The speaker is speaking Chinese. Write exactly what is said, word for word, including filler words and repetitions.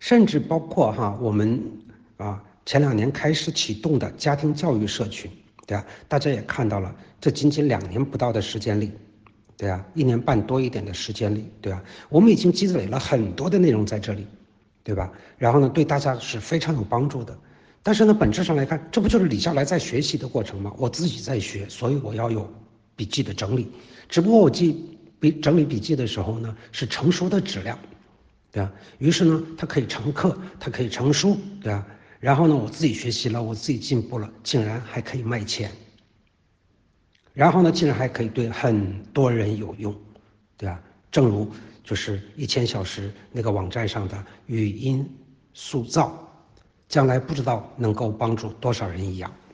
甚至包括哈我们啊前两年开始启动的家庭教育社群，对吧？大家也看到了，这仅仅两年不到的时间里，对啊，一年半多一点的时间里，对吧？我们已经积累了很多的内容在这里，对吧？然后呢，对大家是非常有帮助的。但是呢，本质上来看，这不就是李笑来在学习的过程吗？我自己在学，所以我要有笔记的整理。只不过我记笔整理笔记的时候呢，是成熟的质量，对吧？于是呢，它可以成课，它可以成书，对吧？然后呢，我自己学习了，我自己进步了，竟然还可以卖钱。然后呢，竟然还可以对很多人有用，对吧？正如就是一千小时那个网站上的语音塑造，将来不知道能够帮助多少人一样。